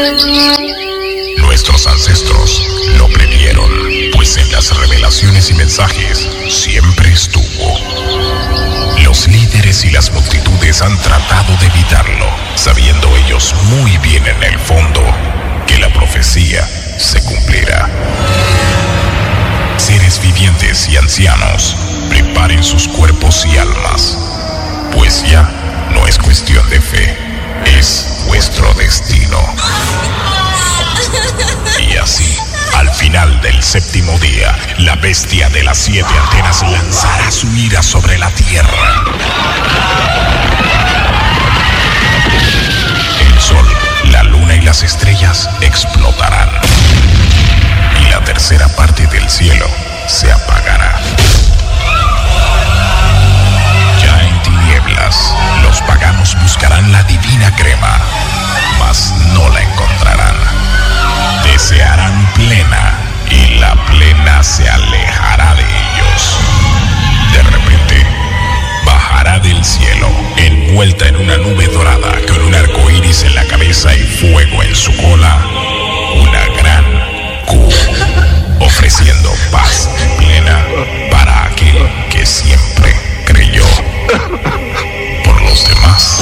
Nuestros ancestros lo previeron, pues en las revelaciones y mensajes siempre estuvo. Los líderes y las multitudes han tratado de evitarlo, sabiendo ellos muy bien en el fondo que la profecía se cumplirá. Seres vivientes y ancianos, preparen sus cuerpos y almas, pues ya no es cuestión de fe, es vuestro destino. Y así, al final del séptimo día, la bestia de las 7 antenas lanzará su ira sobre la tierra. El sol, la luna y las estrellas explotarán. Y la tercera parte del cielo se apagará. Ya en tinieblas, los paganos buscarán la divina crema, mas no la encontrarán. Desearán plena y la plena se alejará de ellos. De repente, bajará del cielo, envuelta en una nube dorada, con un arco iris en la cabeza y fuego en su cola, una gran Q, ofreciendo paz plena para aquel que siempre creyó. Por los demás,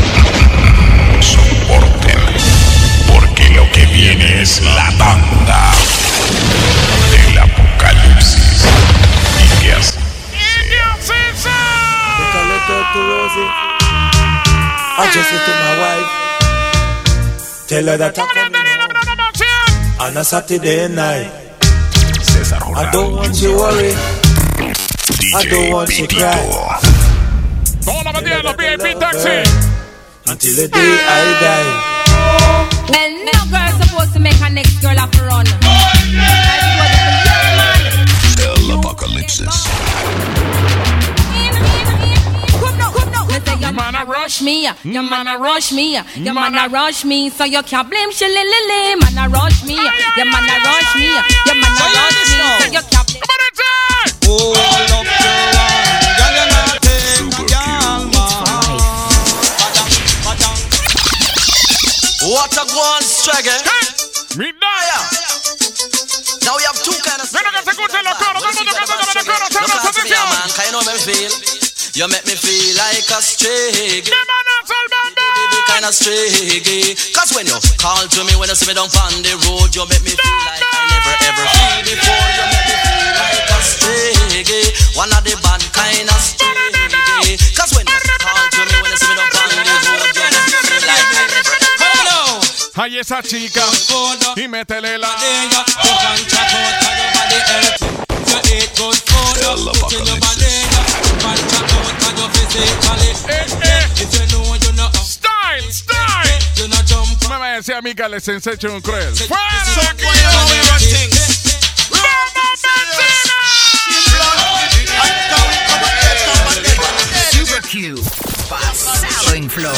soporten, porque lo que viene es la tanda del apocalipsis. Y que así sea. I just said to my wife, tell her that I'm coming home on a Saturday night. I don't want you worry, I don't want you cry. Todos los días los VIP Taxi. Until the day I die. And no girl supposed to make her next girl have to run. El apocalipsis. Your man a rush me, your man a rush me, your man a rush me, so you can't blame Shillelele. Man a rush me, your man a rush me, your man a rush me, so you can't blame. Hold up your hand, girl, you're not taking your man. What a one struggle. Mi daya. Now we have two kind of. Menos que se escuchen los coros, todo el mundo cantando con los coros, toda la atención. Man, can you know me feel? You make me feel like a stray. Kind of stray. Cause when you call to me, when you see me down on the road, you make me feel like I never ever feel before. You make me feel like a stray. One of the bad kind of stray. Cause when you call to me, when you see me down on the road, you make me feel like I never ever. Ay, esa chica, y métele la denga. You can chat out of your body health. You eat good food, put in your body. No me vaya a decir a mí que les enseño un cruel. Super Q, pasado en flow.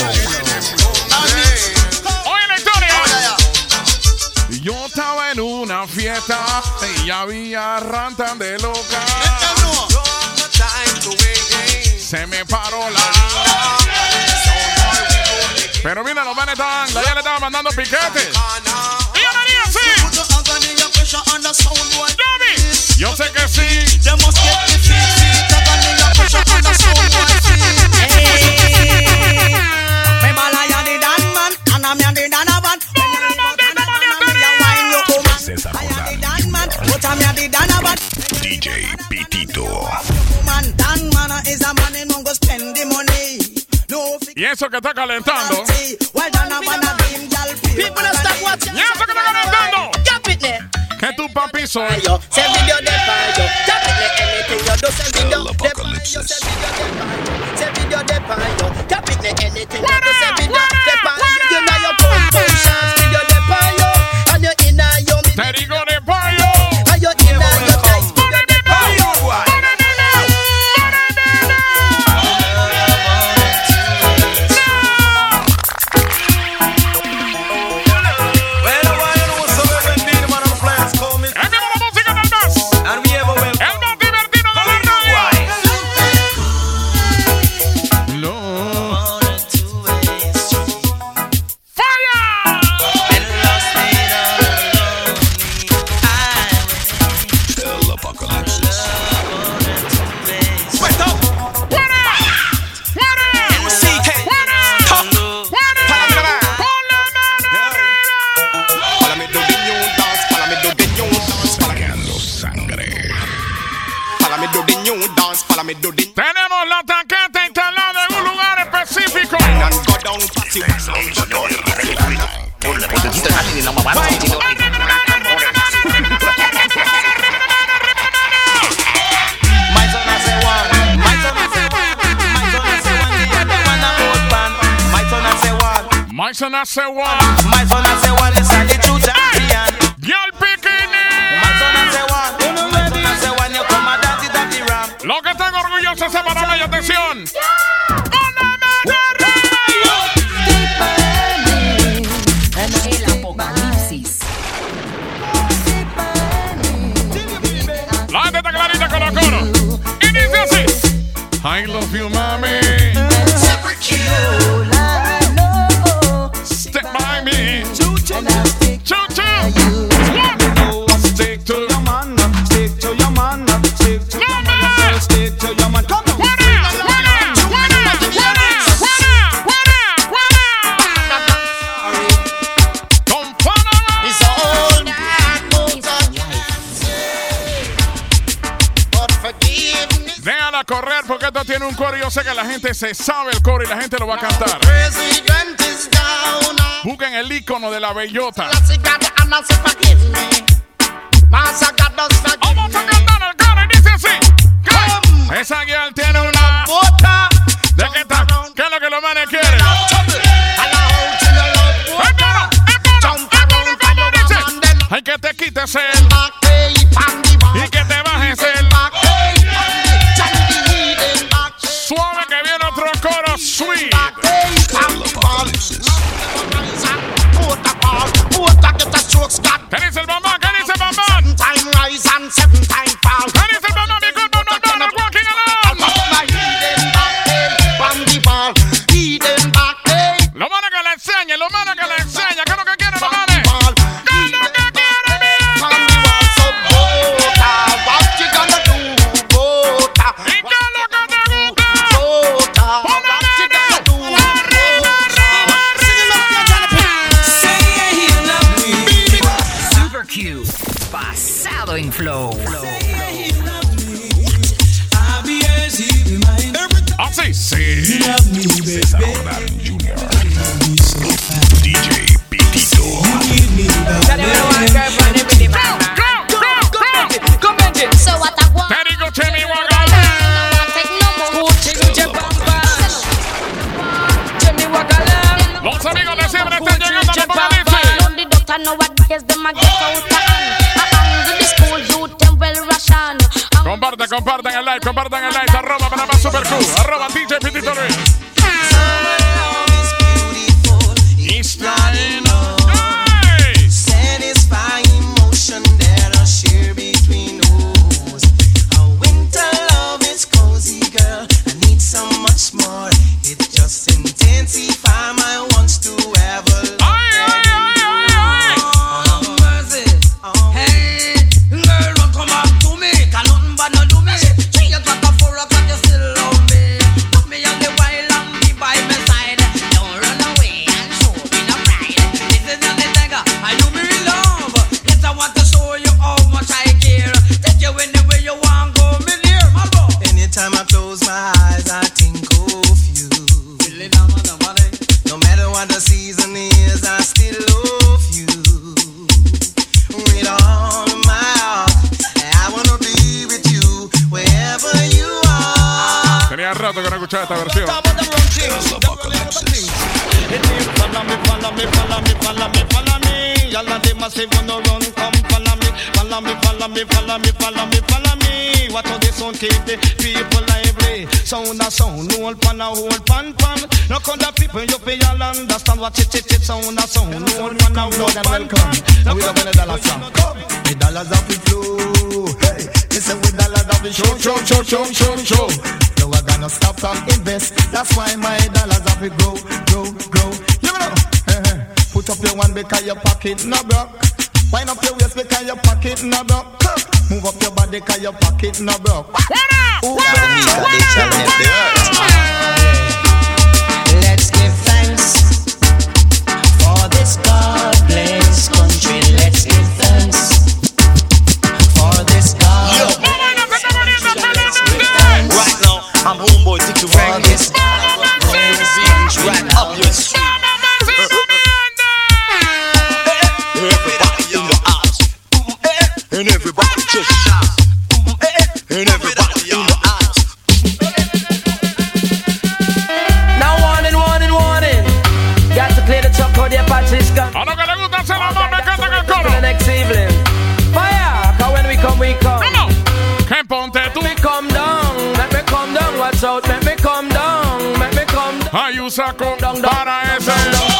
Oye la historia. Yo estaba en una fiesta y había rantan de loca. Se me paró la. Pero mira, los manes estaban, la ya le estaba mandando piquetes. Y yo venía así. Dami, yo sé que sí. Me balaya de Danman, Anamia de Danaban. DJ Pitito. Y eso que está calentando. Y eso que está calentando. Que tu papi soy. El apocalipsis. Te digo de payo. My son hace one. My son hace one is a little champion. Girl bikini. My son hace one. Hace one, you come and dance it at the ram. Lo que están orgullosos es para mí, atención. El apocalipsis. La gente está clarita con los coros. Y dice así. I love you, mami. Stick by me. Choo-choo. Stick to your man. Stick to your man. Stick to your man. Stick to your man. Come on. Déjala correr porque esto tiene un coro. Yo sé que la gente se sabe el coro y la gente lo va a cantar. Busquen el icono de la bellota. Vamos a cantar el coro y dice así. Esa girl tiene una bota. ¿De qué está? ¿Qué es lo que los manes quieren? Hay que te quites el y que te bajes el suave, que viene otro coro sweet. ¿Qué dice el bambán? ¿Qué dice el bambán? ¿Qué dice el bambán? Mi culpa no walking alone. Lo manes que le enseñen, lo manes que le enseñen. ¿Qué es lo que quieren los manes? ¿Qué es lo que quieren, Pasado en flow. Así, sí. César Jr. DJ Pitito. Te digo, Chemi Wagal. Los amigos de siempre están llegando al apocalipsis. Compartan el live, arroba para más super cool, arroba DJ Pitito Luis. It's flying on. Satisfying motion that I share between us. Our winter love is cozy, girl. I need so much more. It just intensify my wants to have a love. Anytime I close my eyes, I think of you. No matter what the season is, I still love you. With all of my heart, I wanna be with you wherever you are. Tenía rato que no escuchaba esta versión. Follow me. Y'all are the massive on the run, come follow me. Follow me. What all this sound keep the people lively. Sound a sound, no hold pan a hold pan. No other people you pay, y'all understand what it. Sound a sound, no hold pan a hold pan. Now we love the dollar song. The dollars of the flow. Hey, listen with dollars of the show. No, we're gonna stop from invest. That's why my dollars have to grow. You know, put up your one because your pocket no broke. Wind up your waist because your pocket no broke. Move up your body because your pocket no broke. Let's give thanks for this God-blessed country. Let's give thanks for this God. Right now, I'm homeboy Tiki Rang. Right up your street. Everybody in the house, and everybody just shout, and everybody in the house. usa con para ese.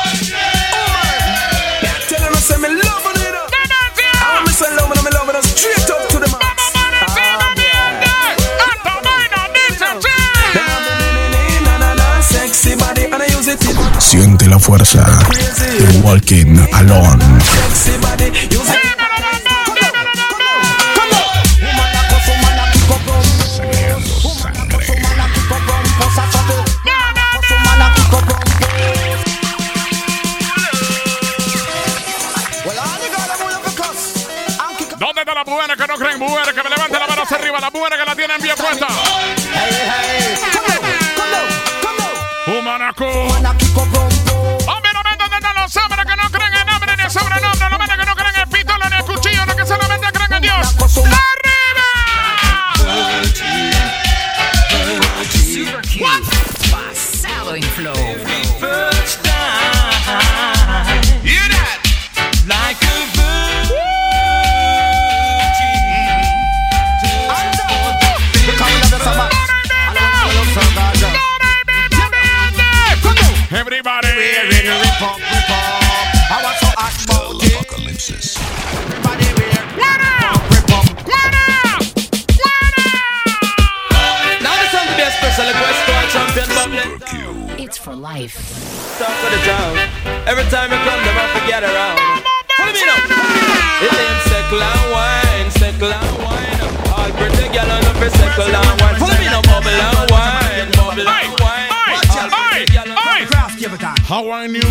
Siente la fuerza de Walking Alone. ¿Dónde están las mujeres que no creen? Mujeres que me levanten la mano hacia arriba. Las mujeres que la tienen bien puesta. Humanaco. Obviamente, ¿dónde están los hombres que no creen en nombre ni sobrenombre? Los hombres que no creen en pistola ni en cuchillo, los que solamente creen en Dios. ¡Arriba! Basado en flow. Hear that? Like a Everybody. Apocalypse. Now this song to be a special request to our champion Bubbly. It's for life. Talk of the town. Every time you come, never forget around. Follow me now. It ain't circle and wine, circle and wine. All pretty girl on up for circle and wine. Follow me now, bubble and wine, bubble and wine. How I knew.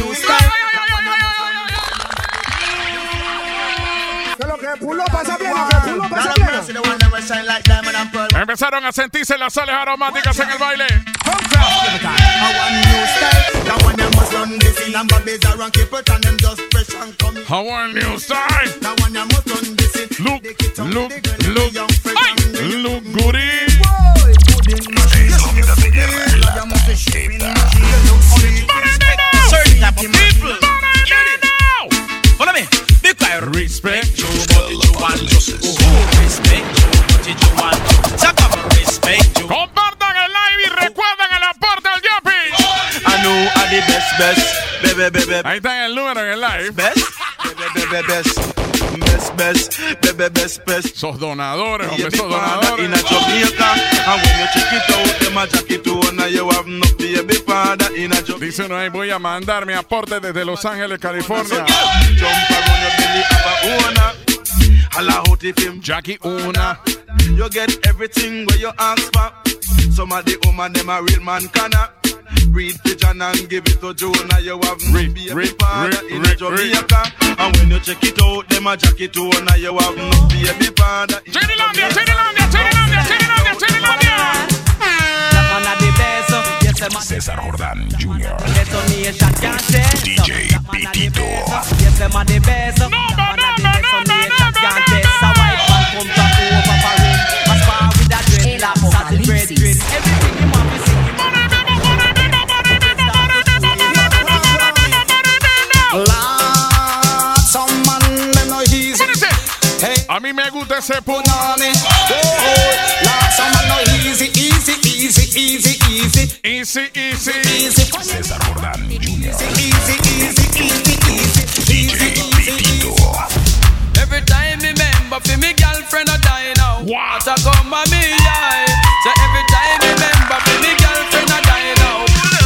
Empezaron a sentirse las sales aromáticas en el baile. How a new style. Look goody. Certain type of people. Follow me. Be quiet. Respect you, but you want to. Respect you, but you want to. Talk about respect you. Compartan el live y recuerden el aporte al Yapi. I know I'm the best. Baby. Ahí está el número en el live. Best. Best. Sos donadores, hombre, sos donadores. In a Jamaica, and when you check it out, them a jacket to one, you have no baby father in a Jamaica. Dice uno ahí, voy a mandar mi aporte desde Los Ángeles, California. Jump around your belly, have a owner. Holla out if him Jackie una. You get everything where you ask for. Some of the woman, them a real man canna. Breed pigeon and give it to Jonah. You have no baby father in a Jamaica. And when you check it out, them a jacket to one. You have no baby father in a Jamaica. César Jordán Jr. DJ Pitito. El Apocalipsis. A mí me gusta ese punto. Easy. César Jordán Jr. DJ Pitito. Every time me remember for me girlfriend a die now. What a come on me eye. So every time me remember for me girlfriend a die now.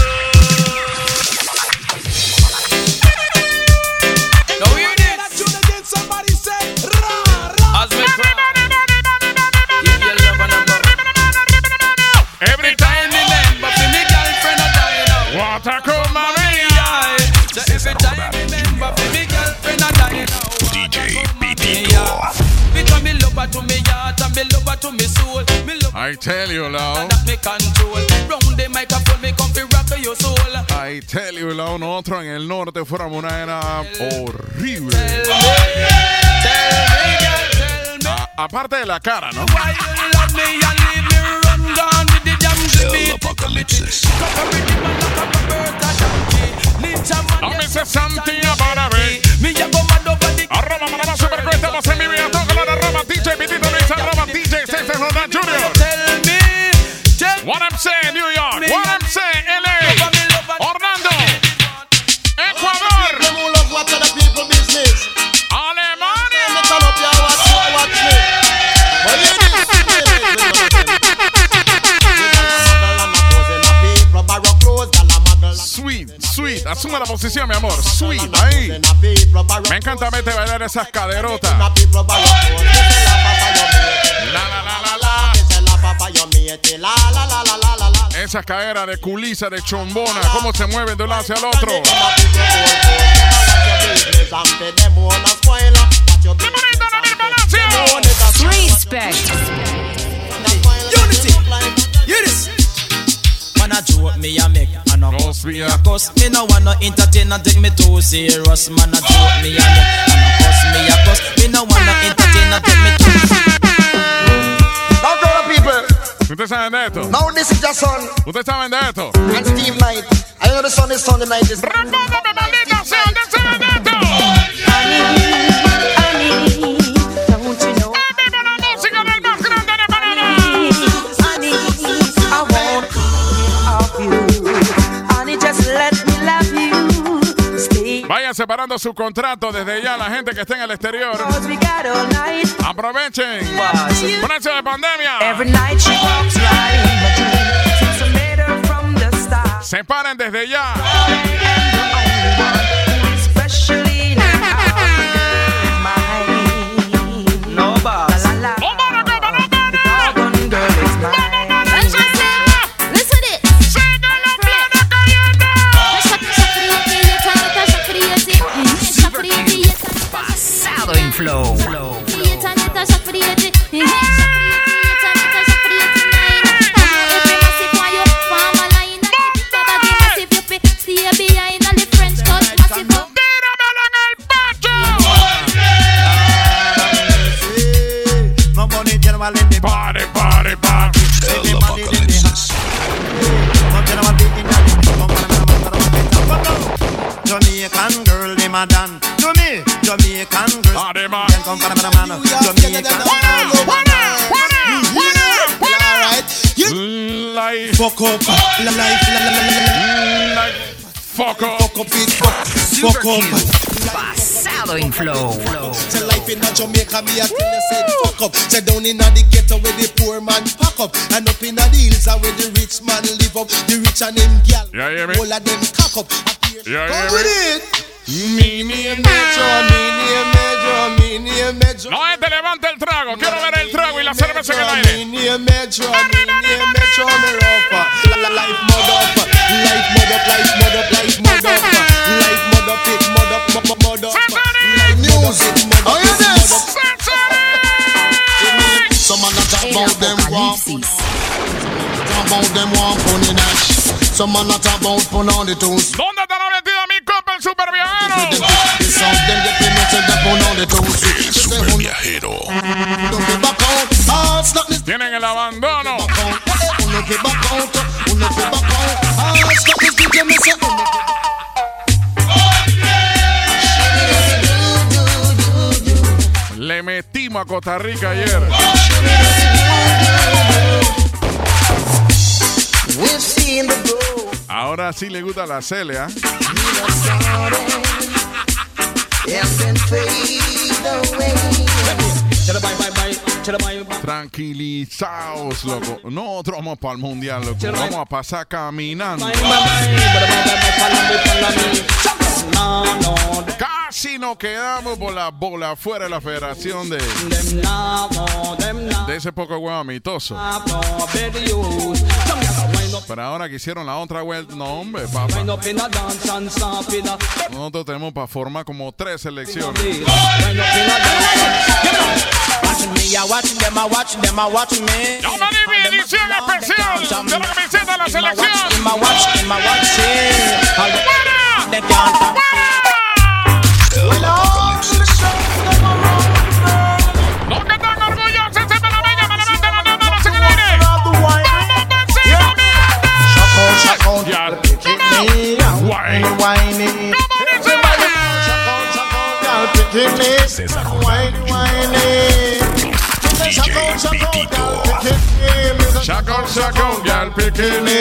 Now hear this. Somebody say as me cry. Give your love a number. Every time me remember for me girlfriend a die now. What a come on me eye. So every time me remember for me girlfriend a die now. DJ Pitito. Because me love her to me heart and me love her to me soul. Me love I tell you, Lao. that me control. Round the microphone me come fi rock your soul. I tell you, Lao. Nosotros en el norte fuéramos una era horrible. Tell me, girl, tell me. Aparte de la cara, ¿no? Why you love me and leave me run down with the damn beat. Apocalipsis. Dame ese Santina para ver. Me ya go mad over the Arroba Manama Superco, estamos en vivo y a todo color. Arroba DJ Pitito Luis, arroba DJ César Jordán Jr. Tell me, What I'm saying, New York. What I'm saying, LA. Orlando. posición, mi amor. Sweet, ahí. Me encanta verte bailar esas caderotas. La, la, la, la, la. Esas caderas de culisa, de chombona, cómo se mueven de un lado hacia el otro. Respect. Unity. Unity. Man a joke me a make and a cuss me a cuss. Me no want no entertain and take me too serious. Man a joke me a make and a cuss me a cuss. Me no want no entertain and take me too serious. Now to the people. ¿Ustedes saben de esto? Now this is your son. ¿Ustedes saben de esto? And Steve Knight. I know the sun is Sunday night. ¡Respóndame, maldita sea! ¿Ustedes saben de esto? Vayan separando su contrato desde ya, la gente que está en el exterior. Aprovechen. Precio de pandemia. Separen desde ya. No boss. Flow. Party, party, party. Jamaican girl, them a done to me. Jamaican girl, Adema. come from the man. Jamaican Life. fuck up, Life. Fuck up. fuck up it, fuck up. Pasado en flow. Say life in a Jamaica, me a tell you say fuck up. Say down in a the ghetto where the poor man pack up, and up in a the hills where the rich man live up. The rich and them gal, Yeah, yeah, me. all of them cock up. Yeah, Come yeah, with me. it. Mini Metro. No, gente, levanta el trago. Quiero ver el trago y la cerveza en el aire. Mini Metro, me rougher. Life mud up, life mud up, life mud up, life mud up, life mud up, it mud up, mud up. Life music, mud up, mud up. Some man a talk about them walk, talk about them walk on the dash. Some man a talk about put on the toes. ¿Dónde te lo ha metido mi copa el super viajero? Super viajero. Tienen el abandono. Le metimos a Costa Rica ayer. Ahora sí le gusta la Celia. Tranquilizaos, loco. Nosotros vamos para el mundial, loco. Vamos a pasar caminando. Casi nos quedamos por la bola fuera de la federación de ese poco huevo amistoso. Pero ahora que hicieron la otra vuelta, no hombre, papá. Nosotros tenemos para formar como 3 selecciones. No me di mi edición especial de la camiseta de la selección. Los que están orgullosos, se me la venga, me levantan las manos en el aire. César DJ Pitito. Shakon, shakon, gal bikini.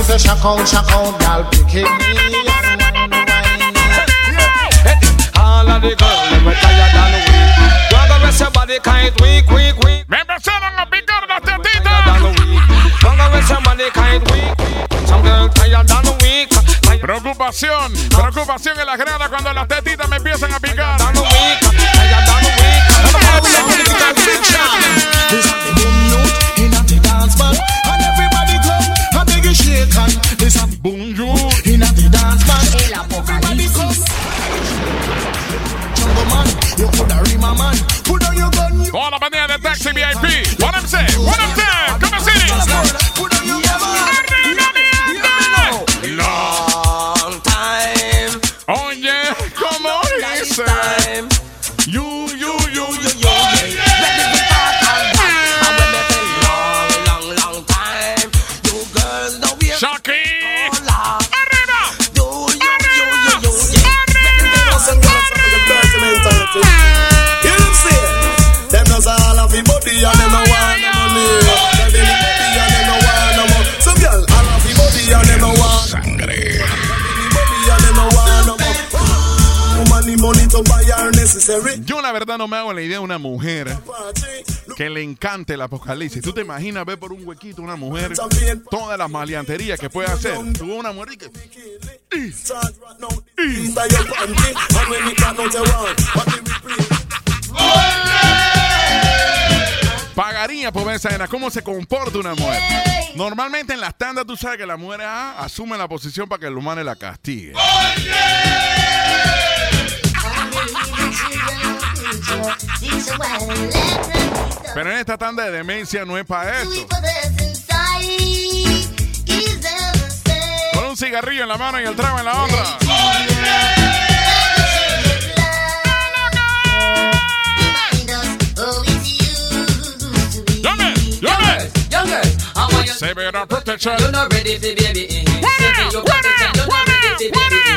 All of the girls, they were tired and weak. Why the rest of body kind weak. Me empezaron a picar las tetitas. Why the rest of body kind weak. Some girls tired and weak. Preocupación en la grada cuando las tetitas me empiezan a picar. El apocalipsis. Toda la pandilla de Taxi VIP. What I'm saying? Come on, city. Long time. Oye, como dice. You. Long time. You girls know we Shaki. Yo la verdad no me hago la idea de una mujer que le encante el apocalipsis. ¿Tú te imaginas ver por un huequito una mujer todas las maleanterías que puede hacer? Tú una mujer que... Pagaría por ver esa escena. ¿Cómo se comporta una mujer? Normalmente en las tandas tú sabes que la mujer asume la posición para que el humano la castigue. Pero en esta tanda de demencia no es para eso. Con un cigarrillo en la mano y el trago en la otra. Say better protection. You're not ready for baby. Say your protection. You're not ready for baby.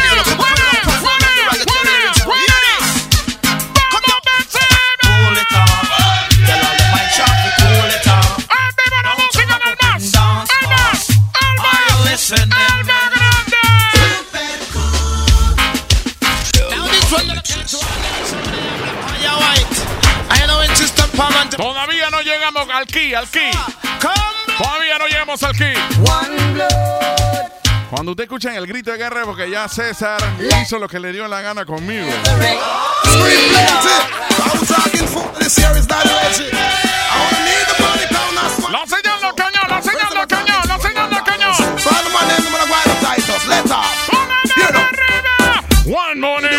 Todavía no llegamos al key. Todavía no llegamos al key. Cuando usted escucha el grito de guerra, porque ya César hizo lo que le dio la gana conmigo. La señal del cañón. One morning.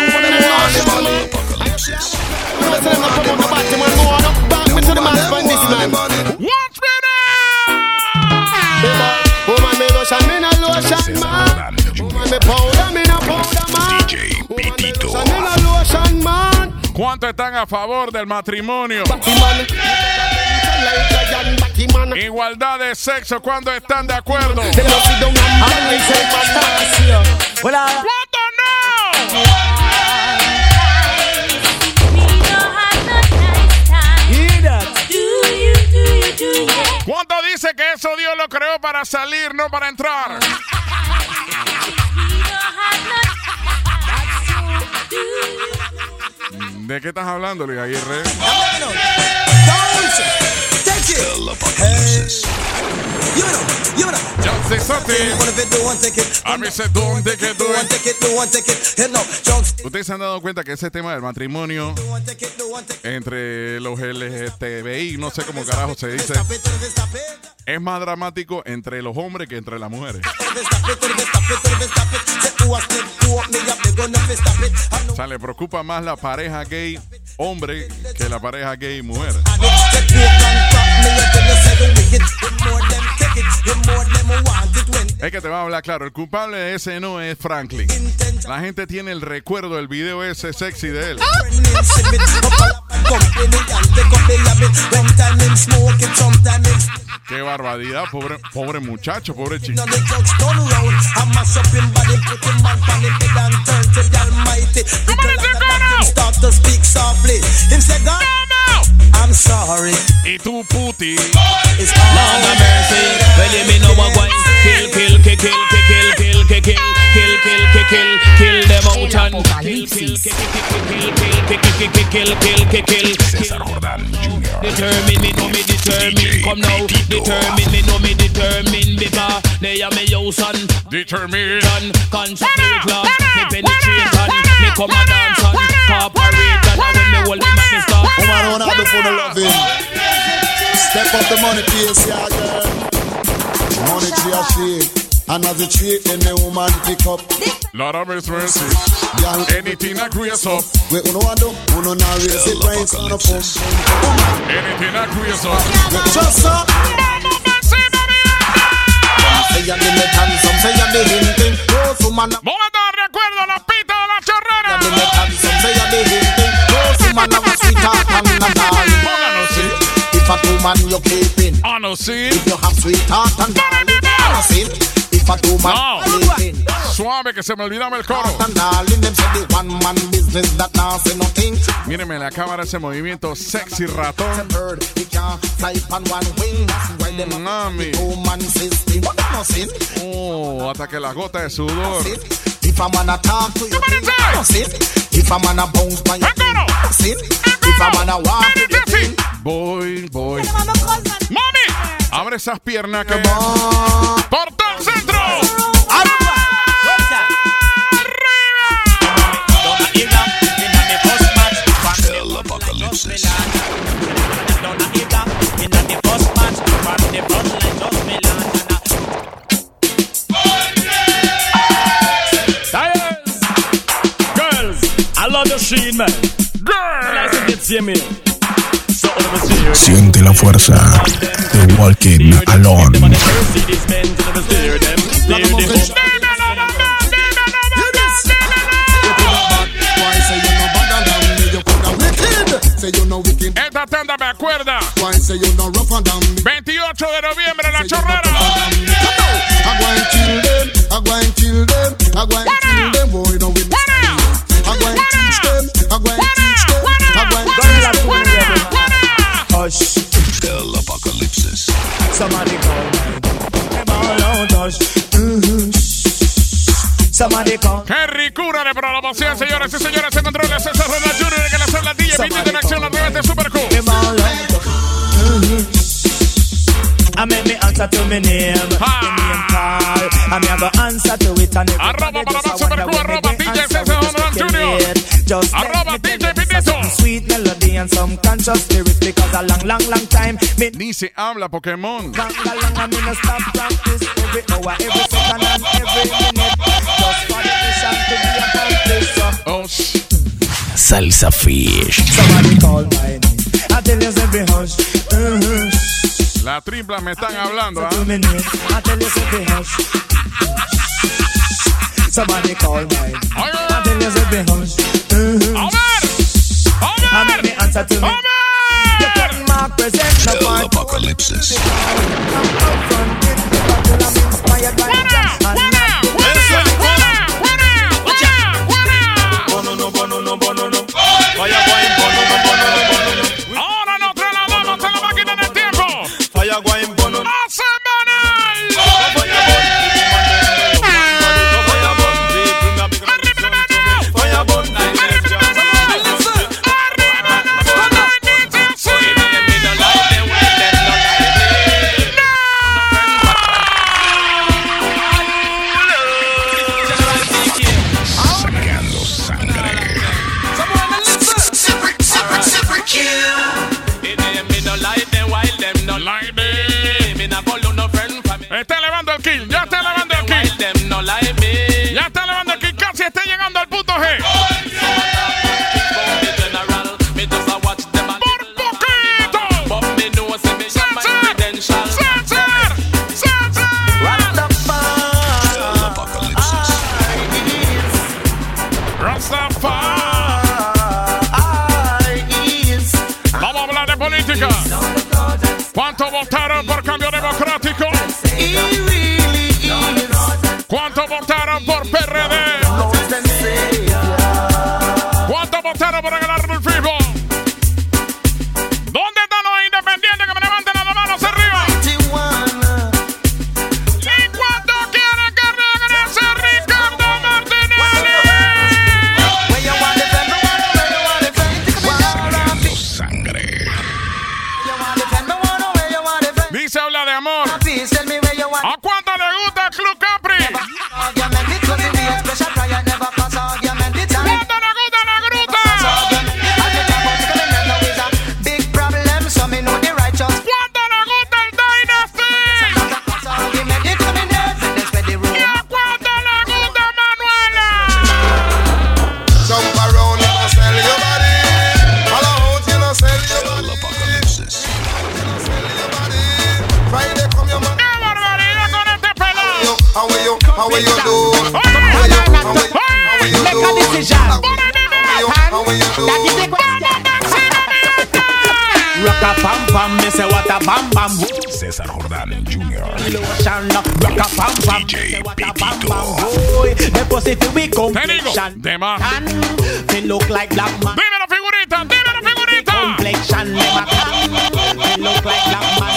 ¿Cuántos están a favor del matrimonio? Igualdad de sexo, ¿cuántos están de acuerdo? ¿Cuántos no? ¿Cuánto dice que eso Dios lo creó para salir, no para entrar? ¿De qué estás hablando, Luis Aguirre? Ustedes se han dado cuenta que ese tema del matrimonio entre los LGTBI, no sé cómo carajo se dice, es más dramático entre los hombres que entre las mujeres. O sea, le preocupa más la pareja gay hombre que la pareja gay mujer. Es que te va a hablar claro, el culpable de ese no es Franklin. La gente tiene el recuerdo del video ese sexy de él. Qué barbaridad, pobre muchacho, pobre chico. Y tú, puti. Kill them out and Apocalipsis. César Jordán Jr. Determine me, know me determine. Come now, determine me, know me determine. Because they are me house and determine. Conscious lyric love, me penetration. Me come a dance and cooperate. And when me hold them at me stop. Woman, wanna have the fun of loving. Step up the money piece, yeah, girl. Money tree a shade. And as a treat, then the woman pick up. Lord of His mercy. Anything that creates up. Wait, uno ando, uno na raise it, brains on the phone. Anything that creates up. Just up. Say ya dime tan, some say ya de hinting. Momento de recuerdo, la pita de la chorrera. Ya dime tan, some say ya de hinting. Woman have a sweetheart and a darling. If a two man you keeping. I know, see. If you have sweetheart and darling. I know, see. If a two man keeping. Suave que se me olvidaba el coro. Mírenme la cámara, ese movimiento sexy ratón. Mami. Oh, hasta que la gota de sudor. If I'm gonna talk to you, if I'm gonna bounce by your if I'm gonna walk with you, voy. Mami, abre esas piernas que por todo el centro. El Apocalipsis. Siente la fuerza de Walking Alone. Esta tanda me acuerda. 28 de noviembre, la chorrera. El Apocalipsis. Somebody call Somebody call. ¡Qué ricura de programación, señores y señores! Se controla César Jordán Jr. que le hace la DJ Vinny en acción a través de Super Cool. I make me answer to my name. The name call. I me go answer to it and arroba para más Super Cool, arroba DJ César Jordán Jr. Arroba DJ Pinito. Sweet melody and some conscious lyrics because a long time. Ni se habla Pokémon. Long, I mean no stop practice every hour, every second and every minute. Just for the mission to be accomplished. Oh, Salsa Fish. Somebody call my name. I tell you say be hush. La tripla me están hablando, ¿ah? I tell you say be hush. Somebody call my name. I tell you say be hush. I make me answer to me. You can mark present the El Apocalipsis. Ahora nos trasladamos a la máquina del tiempo. ¡A Sacando sangre. Está elevando el kill, ya está elevando el kill. Ya está elevando el kill, casi está llegando al punto G. Por poquito. El Apocalipsis. Vamos a hablar de política. ¿Cuánto votaron por cambio democrático? ¿Cuánto votaron por PRD? ¿Cuánto votaron por el árbol vivo? ¿Dónde están los independientes que me levanten las manos arriba? ¿Y cuánto quieren que regrese Ricardo Martinelli? will you do? Make a decision. That is the question. Rock a pam pam, me say what a bam bam. César Jordán Jr. Rock a pam pam, me say what a bam bam. The pussy feel we complexion. De más. They look like black man. Dímelo, figurita, dímelo, figurita. Complexion, they look like black man.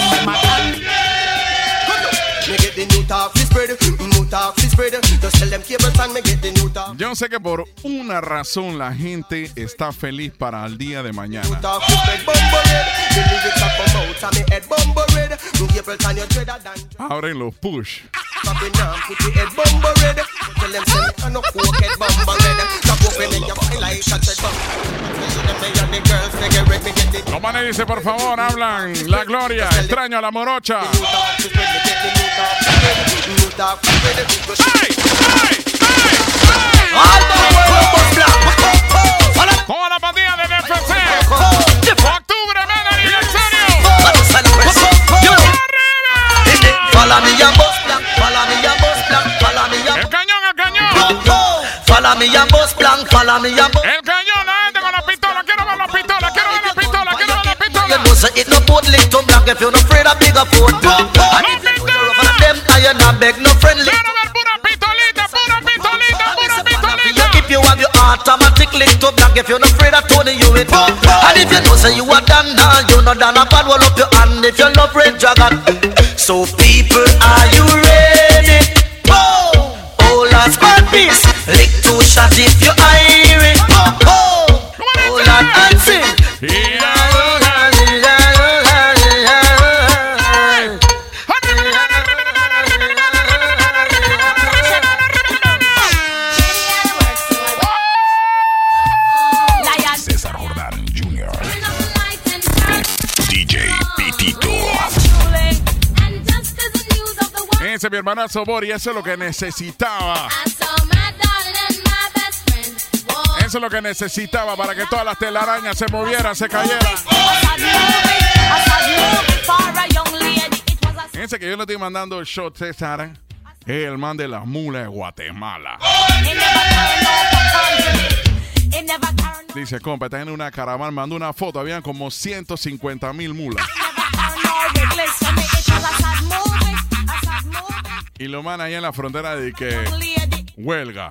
Me get the new talk, this spread. Just tell them cables and me get the new talk. Yo sé que por una razón la gente está feliz para el día de mañana. Abren los push. Los manes dice, por favor, hablan la gloria, extraño a la morocha. Con la pandilla de NFC. Octubre, ven aniversario. Follow me a bus plan, follow me a bus plan, follow me a el cañón, el cañón. Follow me a bus plan, follow me a bus. El cañón, la gente con la pistola, quiero ver la pistola, quiero ver la pistola, quiero ver la pistola. You know say it no boat lick to black if you no afraid of bigger foot. And if you know you're over them, I you not beg no friendly. Quiero ver pura pistolita, pura pistolita, pura pistolita. If you have your automatic lick to black if you no afraid of Tony you it. And if you know say you are done now, you no done up and roll up your hand if you love Red Dragon. So people, are you ready? Oh, last bad piece. Lick two shots if you hear it. Oh, Lord, and sing. César Jordán Jr. DJ Pitito. Ese mi hermanazo Bori, eso es lo que necesitaba. Eso es lo que necesitaba para que todas las telarañas se movieran, se cayeran. Fíjense que yo le estoy mandando el shot, César. Es el man de las mulas de Guatemala. Dice, compa, está en una caravana, mandó una foto, habían como 150,000 mulas. Y lo man ahí en la frontera de que huelga.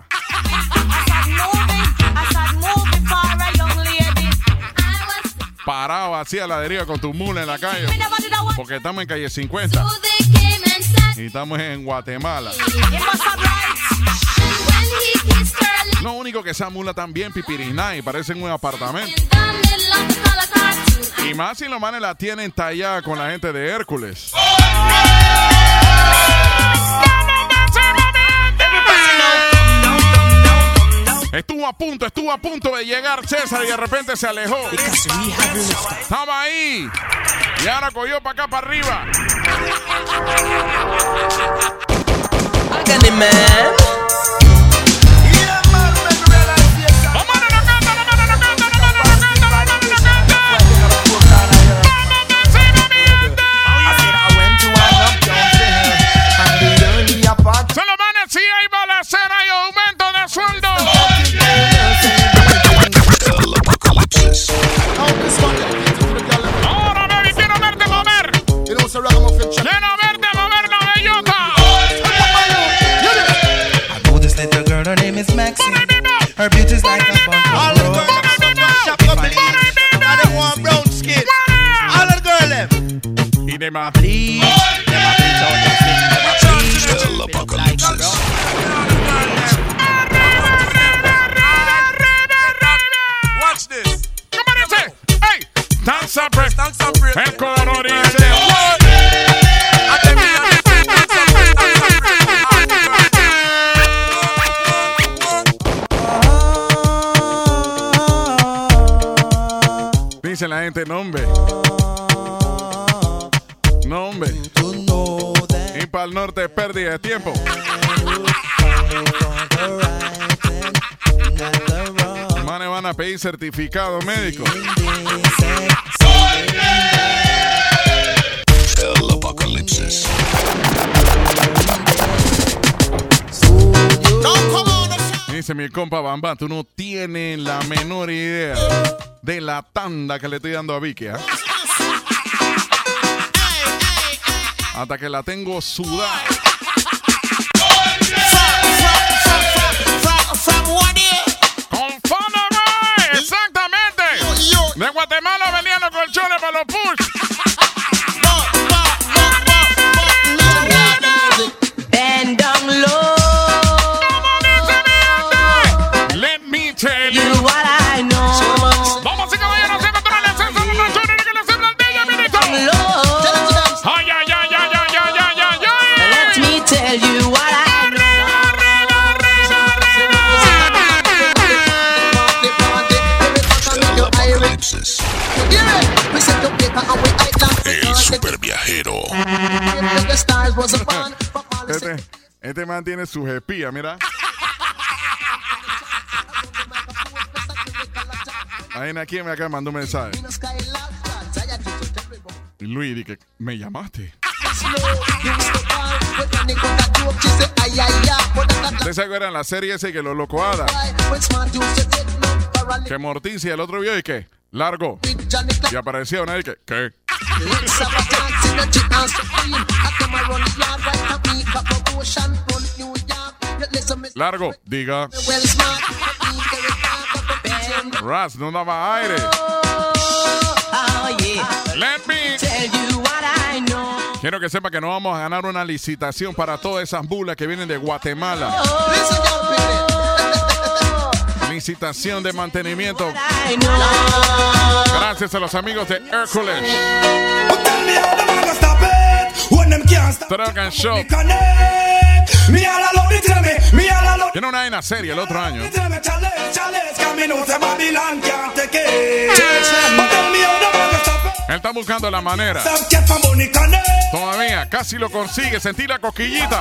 Parado así a la deriva con tu mula en la calle. Porque estamos en calle 50. Y estamos en Guatemala. Lo único que esa mula también pipirina y parecen un apartamento. Y más si los manes la tienen tallada con la gente de Hércules. Estuvo a punto de llegar César y de repente se alejó. Estaba ahí y ahora cogió para acá, para arriba. Solo van a si hay balacera y aumento de sueldo. Ahora, baby, quiero verte mover. Quiero verte mover la bellota. I know this little girl, her name is Maxine. Her beauty's like a bunch of roses. Shop complete. I don't want brown skin. All the girl them. Y de más. Please, never bleach out your skin. Watch this. ¿Cómo dice? ¡Ey! Danza break. El coro dice. Dice la gente, nombre. Nombre. Y para el norte, pérdida de tiempo. Manes van a pedir certificado médico. El apocalipsis. Dice mi compa Bamba, tú no tienes la menor idea de la tanda que le estoy dando a Vicky, ¿eh? Hasta que la tengo sudada. Con Fanamay, exactamente. De Guatemala venían los colchones para los push. Bend down low. Let me tell you what I know. Vamos y caballeros, se encuentran en el centro de la zona que le sembra el día, minito. Ay, ay, ay, ay, ay, ay, ay, ay, ay. Let me tell you what I know. El super viajero. Este man tiene su espía, mira. Ahí aquí me acá mandó un mensaje. Y Luis dice, ¿me llamaste? ¿Ustedes se acuerdan la serie ese que lo locoada? Que Morticia el otro vio y que largo. Y aparecía una y que ¿qué? Largo, diga. Ras, no daba aire. Let me tell you what I know. Quiero que sepa que no vamos a ganar una licitación para todas esas mulas que vienen de Guatemala. Licitación de mantenimiento. Gracias a los amigos de Hércules. Truck and Shop. Tiene una vaina seria el otro año. Él está buscando la manera. Todavía casi lo consigue. Sentí la cosquillita.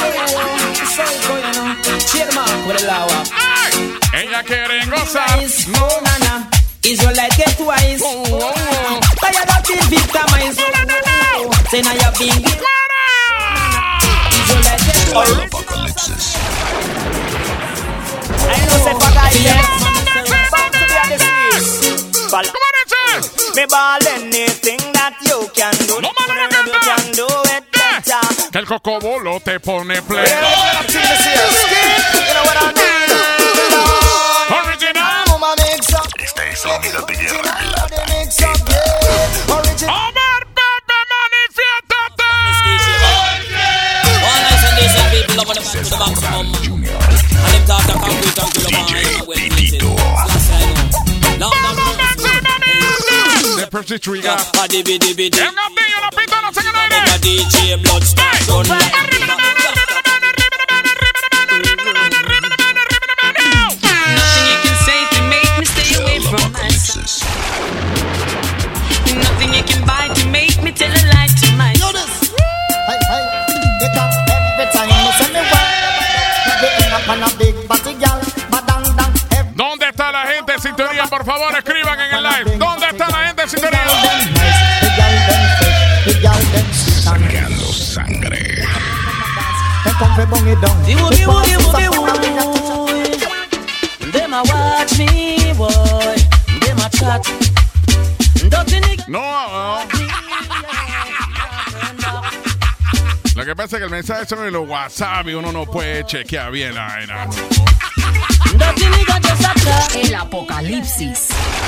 ¡Ay! Ella quiere gozar. No, nana. Israelite get wise. Tired of being victimized. Say now you're being Israelite get wise. Apocalypse. I know say for guys, back to be on the streets. Come on, it's me ball anything that you can do. You can do it better. Que el cocobolo te pone play. You know what I mean? Original. Este es la vida de guerra. Omar Pepe, manifiéstate. DJ Pitito. The Percy Trigger. El gatillo, la pistola, se queda en el DJ Bloodstar. Nothing you can say to make me stay away from myself. Nothing you can buy to make me tell a lie to myself. Hey, hey, get up every time you send me one. On a big body girl, badang dang. ¿Dónde está la gente en sintonía? Por favor, escriban en el live. ¿Dónde está la gente en sintonía? Sacando sangre. Them a watch me, boy. Them a chat. No. Lo que pasa es que el mensaje son en los WhatsApp y uno no puede chequear bien la vaina. El apocalipsis.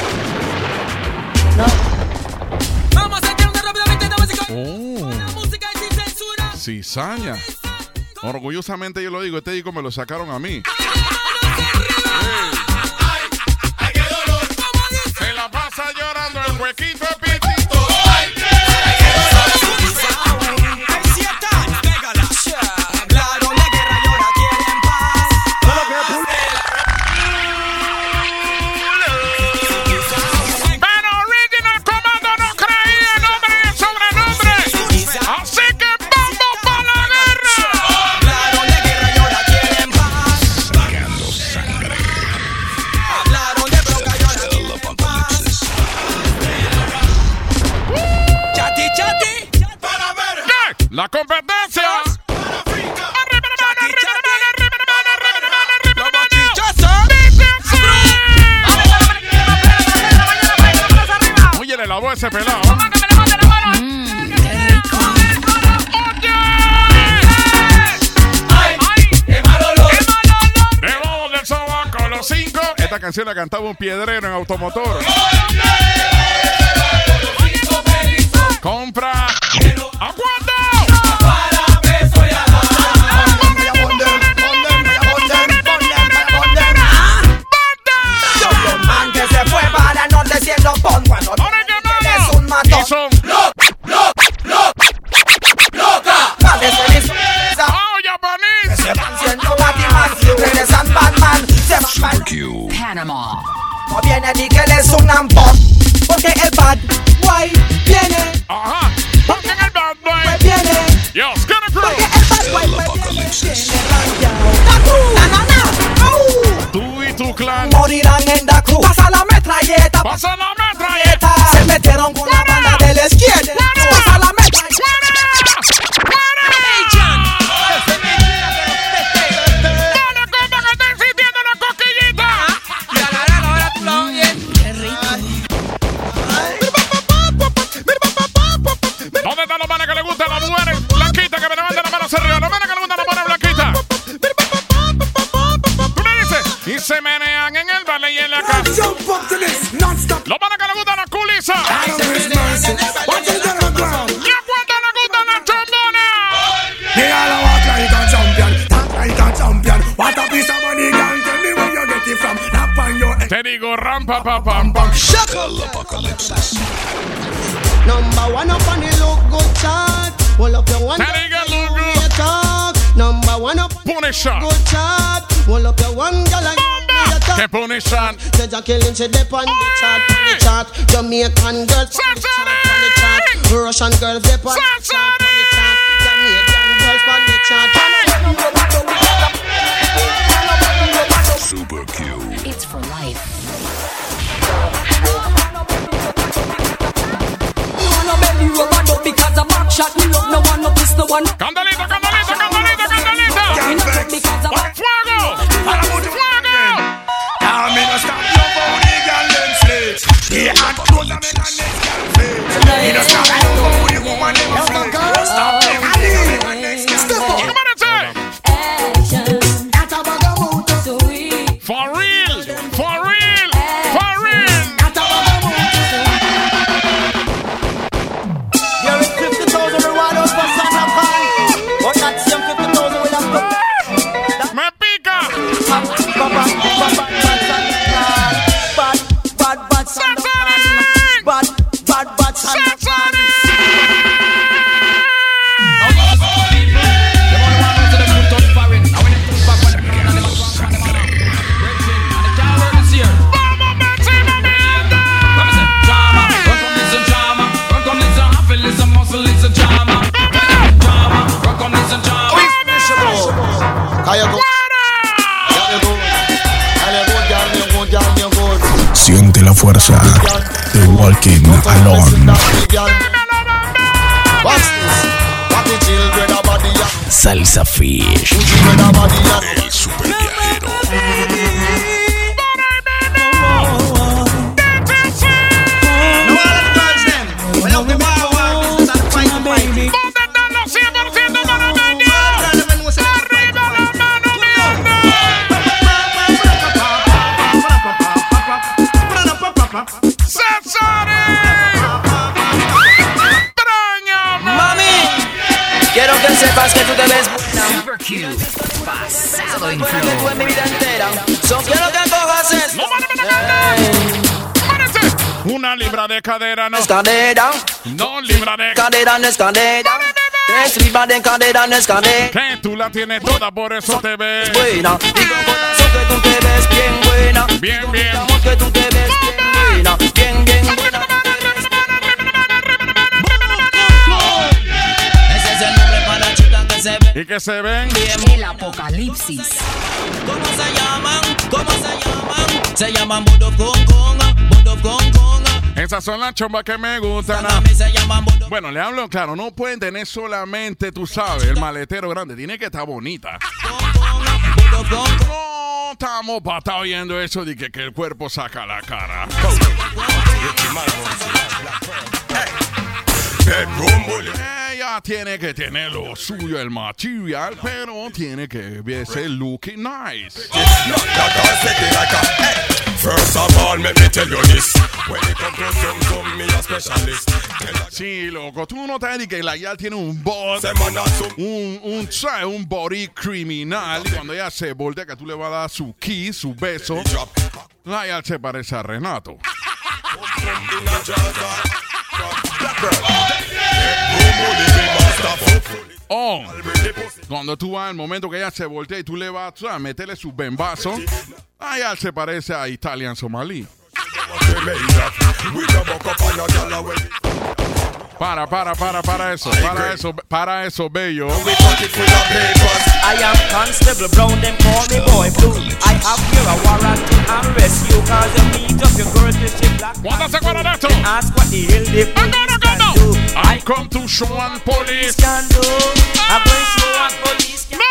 Vamos a echar rápidamente la música. Música y sin censura. Cizaña. Orgullosamente yo lo digo, este disco me lo sacaron a mí. Se la pasa llorando el huequito de Pitito. La competencia. acabó ese pelado. Qué rico. Debajo del sobaco, los 5. Esta canción la cantaba un piedrero en automotor. Compra. ¿A cuánto? Siendo pon cuando eres un matón. Loca. Oh, japonés. Se van siendo Batman, regresan Batman. Se van Panama. no viene ni que le suenan pop. Porque el bad boy viene. Ajá. Porque el bad boy viene. Yo, Skinner Crew. Porque el bad boy viene. Tú y tu clan morirán en la cruz. Pasa la metralleta. Pasa la metralleta. Se metieron con la banda de la izquierda. Pasa la metralleta. Dale, compa, que estoy sintiendo la cosquillita. Qué rico. ¿Dónde están los manes que le gustan las mujeres blanquitas que me levanten las manos arriba? Los manes que le gustan las mujeres blanquitas. ¿Tú me dices? Y se menean en el baile y en la casa. Los manes que le gustan las culisas. ¿Y a cuánto le gustan las chombonas? Te digo rampa pa pam pam. Number one up on the look good chart. Well up your one. Number one up on the good chart. Well up your one girl and que pone shot. Said you're killing shit up on the chart. Jamaican girls on the chart. Russian girls up on the chart. Jamaican girls on the chart. Super Q. It's for life. Because a back shot, we love no one, no piss no one. Candalita, candalita, candalita, candalita. Fuego, fuego. I'm in a stop your body, girl, them flex. Yeah, and close and make a next girl flex. In a stop your body, woman, them flex. Stop them, and make a next girl flex. For real, for real, for real. There is 50,000 reward for Santa Pan. But that same 50,000 will have to. Me pica. Bad Santa Pan. Bad Santa Pan. Siente la fuerza de Walking Alone. Salsa Fish. El super viajero. Quiero que sepas que tú te ves buena. Super Q. Pasado en Tú flow. en mi vida entera. So quiero que cojas esto. Una libra de cadera, no. Es cadera. No, libra de cadera, no es cadera. 3 libras de cadera, no es cadera. Que tú la tienes toda, por eso te ves buena. Digo corazón que tú te ves bien buena. Bien, bien. Amor que tú te ves bien buena. Bien, bien buena. Ese es el nombre para la chica que se ve. y que se ven El apocalipsis. ¿Cómo se llaman? ¿Cómo se llaman? Se llaman Bodoconga, Bodoconga. Esas son las chombas que me gustan. Bueno, le hablo claro, no pueden tener solamente, tú sabes, el maletero grande, tiene que estar bonita. No estamos viendo eso de que el cuerpo saca la cara. ella tiene que tener lo suyo, el material, pero tiene que verse looking nice. First of all, let me tell you this. When it comes to some, me a specialist. Sí, loco, tú no te dices que la ella tiene un body, un body criminal. Y cuando ella se voltea, que tú le vas a dar su kiss, su beso, la ella se parece a Renato. Oh, cuando tú vas al momento que ella se voltea y tú le vas a meterle su bembazo, ella se parece a Italian Somali. Para eso, bello. I am Constable Brown, them call me Boy Blue. I have here a warrant to arrest you, cause you meet up your girl till she black. ¿Cuándo se acuerdan de esto? Ask what the hell they can do. I come to show and police can do. I'm going to show and police can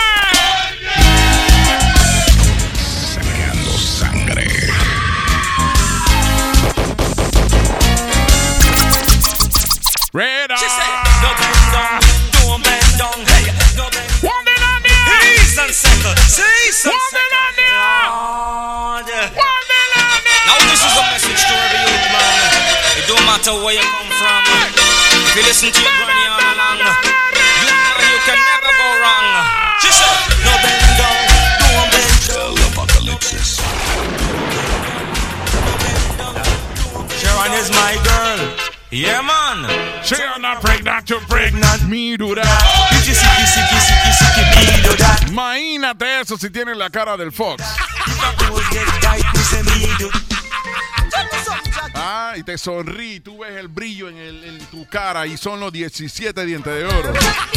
Sacando sangre. Red She said, no bend down, don't bend down, hey, no bend down. Peace and settle, peace and settle. Now this is a message to every youth man. It don't matter where you come from. If you listen to your granny all along, you can never go wrong. She said, no bend down, don't bend down. Apocalypsis. Sharon is my girl. Yeah, man. She are not pregnant to pregnant. Me do that. Imagínate eso si tiene la cara del Fox. Ah, y te sonríe, tú ves el brillo en tu cara y son los 17 dientes de oro.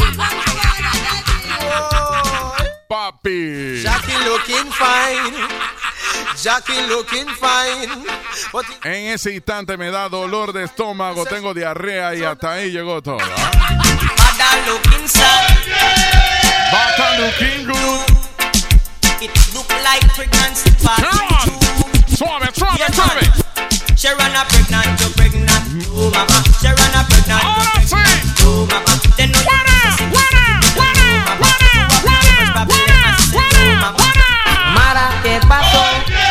Papi. Jackie looking fine. Jackie looking fine. En ese instante me da dolor de estómago, tengo diarrea y hasta ahí llegó todo. Bada looking sad. Bada looking good. It look like pregnancy party. Suave. Sharon a pregnant, you pregnant. Oh mama, Sharon a pregnant, you pregnant. Oh mama, then no Mara, ¿qué pasó?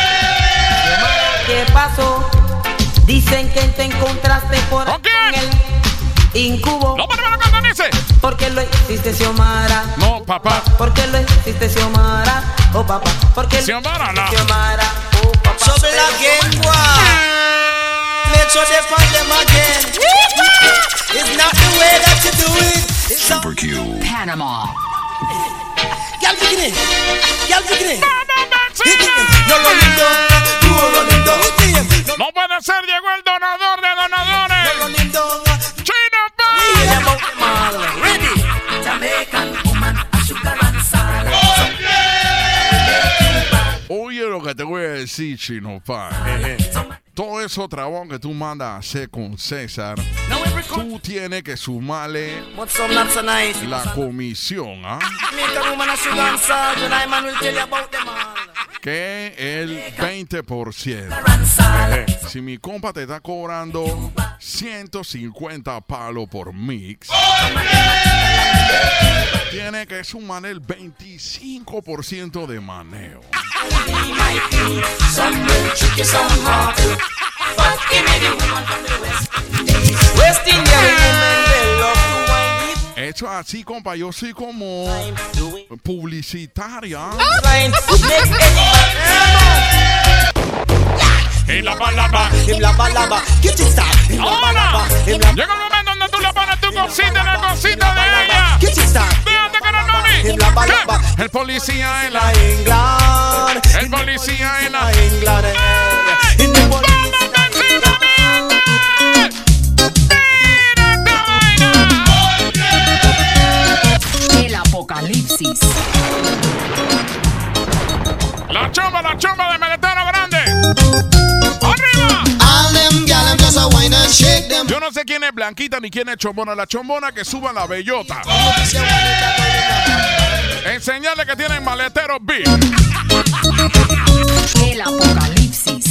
¿Qué pasó? Dicen que te encontraste por ahí con el incubo. No, pero dice. ¿Por qué lo hiciste, Xiomara? No, papá. ¿Por qué lo hiciste, Xiomara? Oh, papá. ¿Por qué lo hiciste, Xiomara? Oh, papá. So me again, make sure they find them again. It's not the way that you do it. It's Super Q. Panama. Girl, dig it in. Girl, dig it in. No running down. You are running down. No puede ser, llegó el donador de donadores. No running down. Chino Pan. Ready. Jamaican woman, a sugar and salt. Oye lo que te voy a decir, Chino Pan. Todo eso trabajo que tú mandas a hacer con César, tú tienes que sumarle la comisión, ¿ah? Que el 20%. Si mi compa te está cobrando 150 palos por mix, tiene que sumar el 25% de maneo. Hecho así, compa, yo soy como publicitaria. En la balaba. Ahora, llega el momento donde tú le pones tu cosita en la cosita de ella. Fíjate que no, mami. El policía en la England. El policía en la England. El apocalipsis. La chomba de Meletero Grande. ¡Arriba! Yo no sé quién es Blanquita ni quién es Chombona. La Chombona que suba la bellota. Enseñarle que tienen maletero big. El apocalipsis.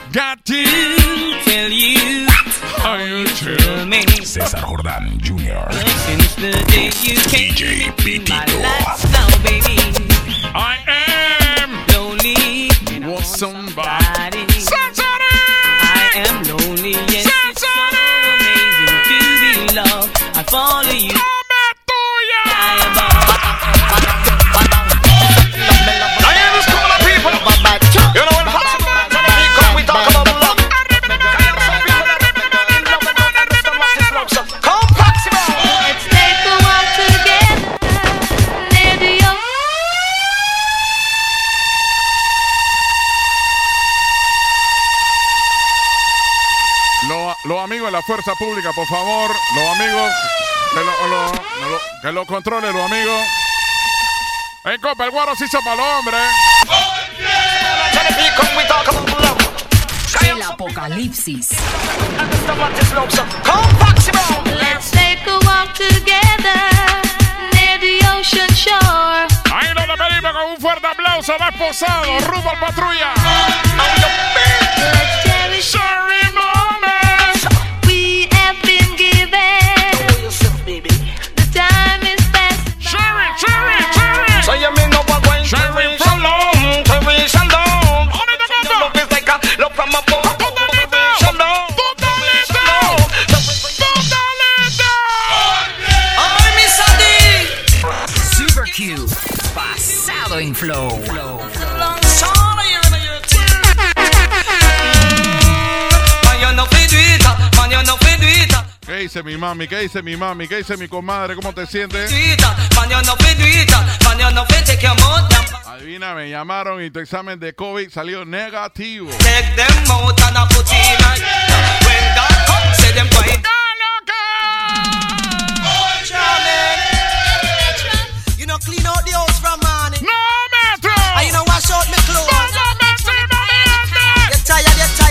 got to tell you how you tell me. César Jordán Jr. Since the day you came DJ into my life, now baby, I am lonely. Want somebody. I am lonely. Yes, it's so amazing to be loved. I follow you. Los amigos de la fuerza pública, por favor. Los amigos, que lo controlen, los amigos. En copa, el guaro se hizo para los hombres. El apocalipsis. Let's take a walk together near the ocean shore. Ahí lo despedimos con un fuerte aplauso desposado, rumbo al patrulla. Let's cherish every moment we have been given. The time is passing. Cherry. So you mean no one going Cherry from long to reach and down. Love is like a love from above. Super Q. Pasado en flow. ¿Qué dice mi mami? ¿Qué dice mi mami? ¿Qué dice mi comadre? ¿Cómo te sientes? Adivina, me llamaron y tu examen de COVID salió negativo. Clean out the house from morning. No, Metro! And you know wash out my clothes. You're tired.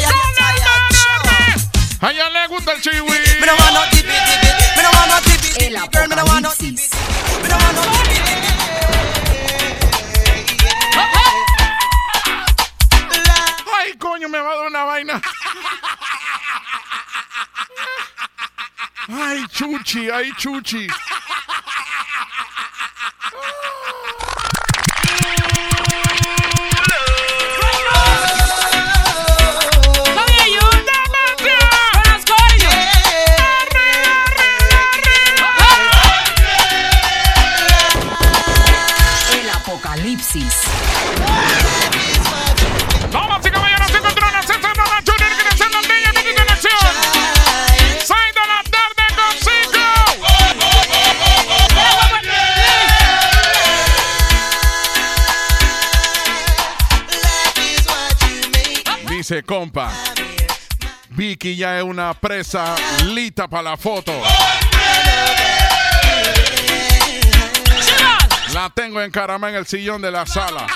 A ella le gusta el chiwi. Me don't want no tippy. Me don't want no tippy. El Girl, me don't want no tippy. apocalipsis. Me don't want no tippy. Ay, coño, me va a dar una vaina. Ay, chuchi. El apocalipsis. Damas y caballeros, se encontró una César Jordán Jr. creciendo el niño de nación. 6 de la tarde con 5. Dice compa, Vicky ya es una presa lista para la foto. La tengo encaramada en el sillón de la sala.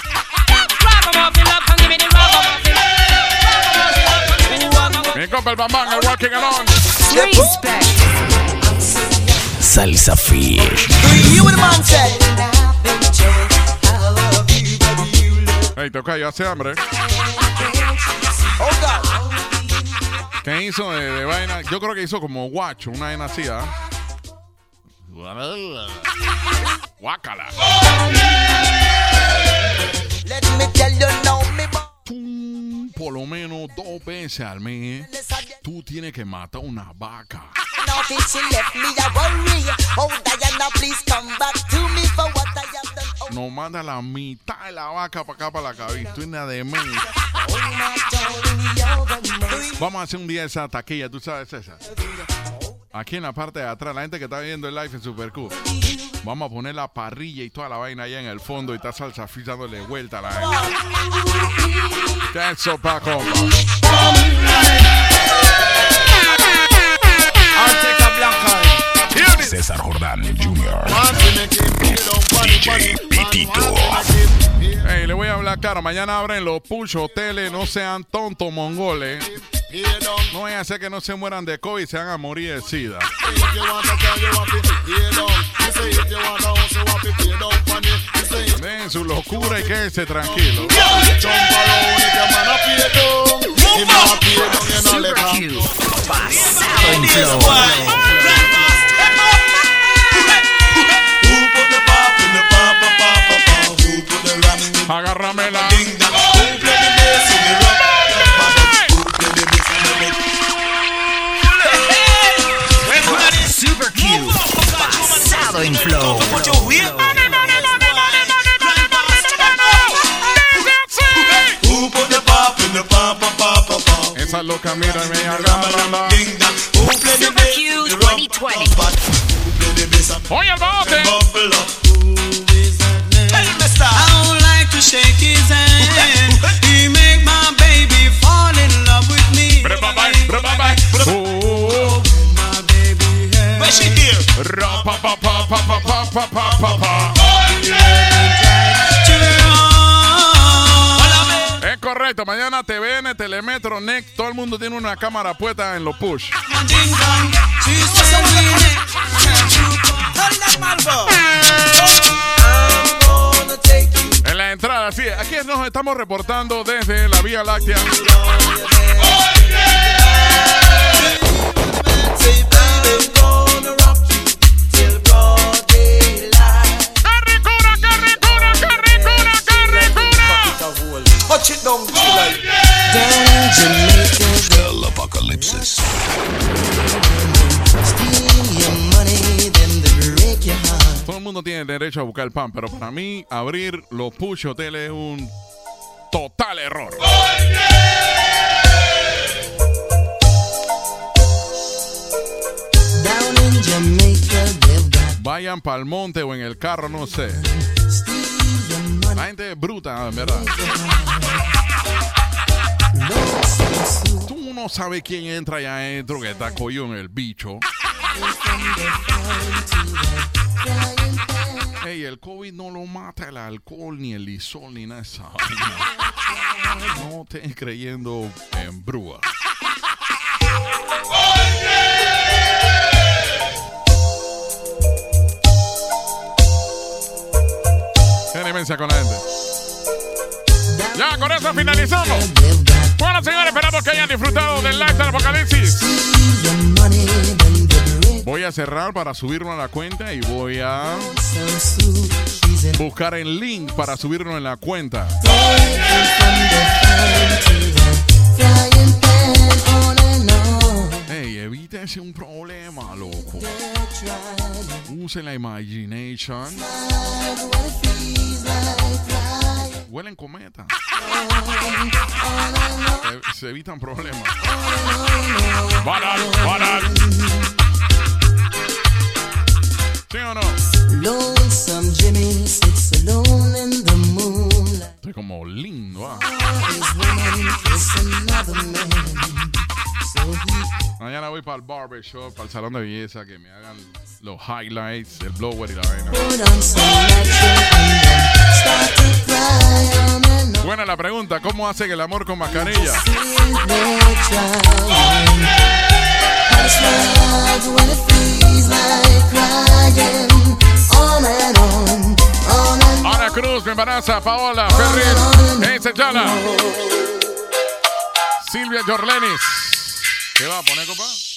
Mi compa el Bambán, el Walking Alone. Respect. Salsa Fish. Hey, tocayo, hace hambre. ¿Qué hizo de vaina? Yo creo que hizo como guacho, una vaina así, ¿ah? Guácala. Let me tell you now, me Por lo menos 2 veces al mes, tú tienes que matar una vaca. No manda la mitad de la vaca para acá, para la cabeza. Tú eres de menos. Vamos a hacer un día esa taquilla, tú sabes, César. Aquí en la parte de atrás, la gente que está viendo el live en Super Cool. Vamos a poner la parrilla y toda la vaina allá en el fondo y está Salsa Fish dándole vuelta a la gente. ¿Qué es eso, Paco? César Jordán Jr. DJ Pitito. Hey, le voy a hablar claro. Mañana abren los push hoteles. No sean tontos, mongoles. No vayan a hacer que no se mueran de COVID y se van a morir de SIDA. Dejen su locura y quédense tranquilos. loca, mira, me agarra. Super Q 2020. Oye, el bote. I would like to shake his hand. He make my baby fall in love with me. Oh, my baby hand. Where's she here? Es correcto, mañana TVN, Telemetro, NEC, todo el mundo tiene una cámara puesta en los push. En la entrada, sí, aquí nos estamos reportando desde la Vía Láctea. El apocalipsis. Todo el mundo tiene derecho a buscar el pan, pero para mí abrir los push hoteles es un total error. Vayan para el monte o en el carro, no sé. La gente es bruta, en verdad. Tú no sabes quién entra allá adentro que está cogido en el bicho. Hey, el COVID no lo mata el alcohol, ni el lisol, ni nada de esa vaina. No estés creyendo en brúa. Qué demencia con la gente. Ya, con eso finalizamos. Bueno, señores, esperamos que hayan disfrutado del live del Apocalipsis. Voy a cerrar para subirlo a la cuenta y voy a buscar el link para subirlo en la cuenta. Hey, evítese un problema, loco. Use la imagination. Huelen cometa. Se evitan problemas. ¡Baral! ¿Sí o no? Lonesome Jimmy sits alone in the moonlight. Estoy como lindo, ¿ah? Mañana voy para el barbershop, para el salón de belleza, que me hagan los highlights, el blower y la vaina. Buena la pregunta, ¿cómo hacen el amor con mascarilla? Ana Cruz, mi embaraza, Paola, Ferrin, Ensechana, Silvia Jorlenis. ¿Qué va a poner, compa?